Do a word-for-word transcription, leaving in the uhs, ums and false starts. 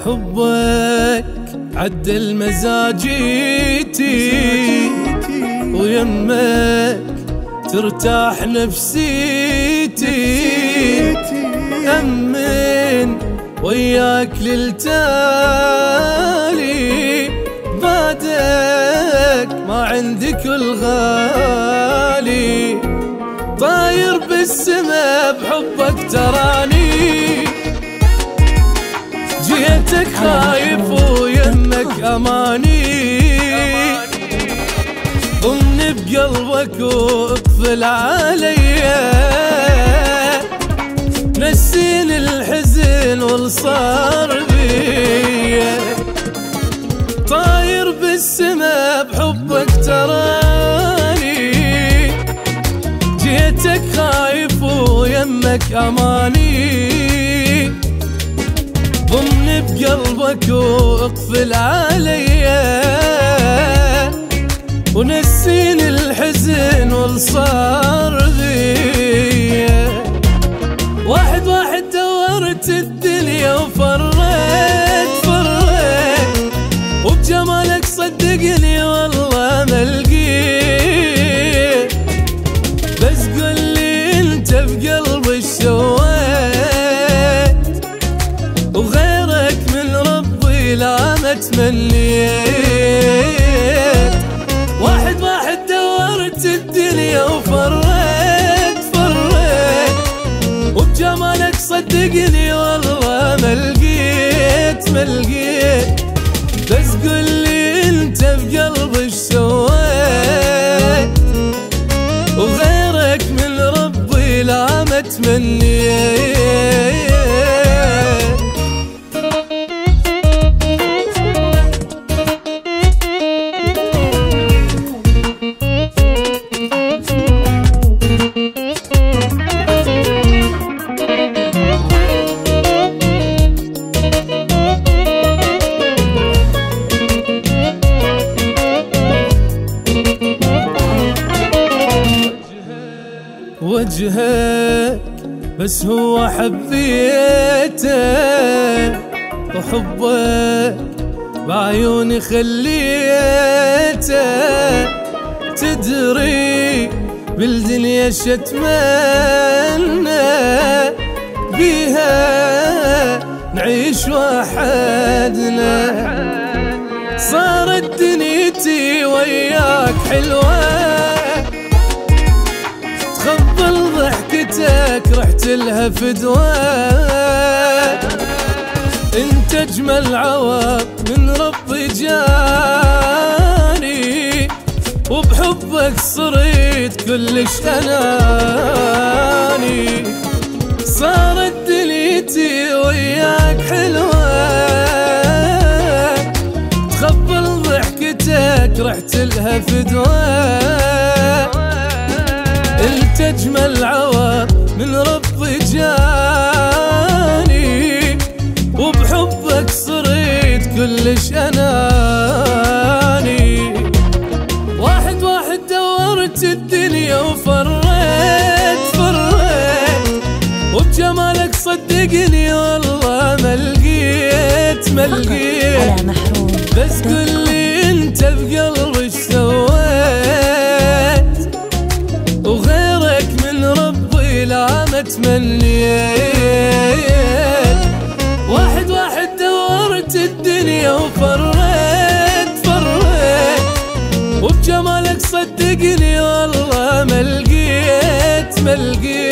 حبك عدل مزاجيتي ويمك ترتاح نفسيتي. أمن وياك للتالي بعدك ما عندي كل غالي. طاير بالسما بحبك تراني، جيتك خايف ويمك أماني. ضمني بقلبك واقفل عليا، نسيني الحزن والصار بيا. طاير بالسما بحبك تراني، جيتك خايف ويمك أماني. ضمني بقلبك واقفل عليا، ونسيني الحزن والصار بيا. واحد واحد دورت الدنيا وفريت فريت، وبجمالك صدقني والله ما لقيت. بس قل لي انت بقلبي ايش سويت، وغيرك من ربي لا ما تمنيت. واحد واحد دورت الدنيا وفريت فريت، وبجمالك صدقني والله ما لقيت ما لقيت. بس قل لي انت بقلبي ايش سويت، وغيرك من ربي لا ما تمنيت. وجهك بس هو حبيته، وحبك بعيوني خليته. تدري بالدنيا شتمنى، بيها نعيش وحدنا. صارت دنيتي وياك حلوة، تقبل ضحكتك رحت لها فدوة. انت اجمل عوض من ربي جاني، وبحبك صرت كلش اناني. صارت دنيتي وياك حلوة، تقبل ضحكتك رحت لها فدوة. انت اجمل عوض من ربي جاني، وبحبك صرت كلش اناني. واحد واحد دورت الدنيا وفريت فريت، وبجمالك صدقني والله ما لقيت ما لقيت. بس قل لي انت بقلبي ايش سويت، وغيرك من ربي لا ما تمنيت. واحد واحد دورت الدنيا وفريت فريت، وبجمالك صدقني والله ما لقيت ما لقيت.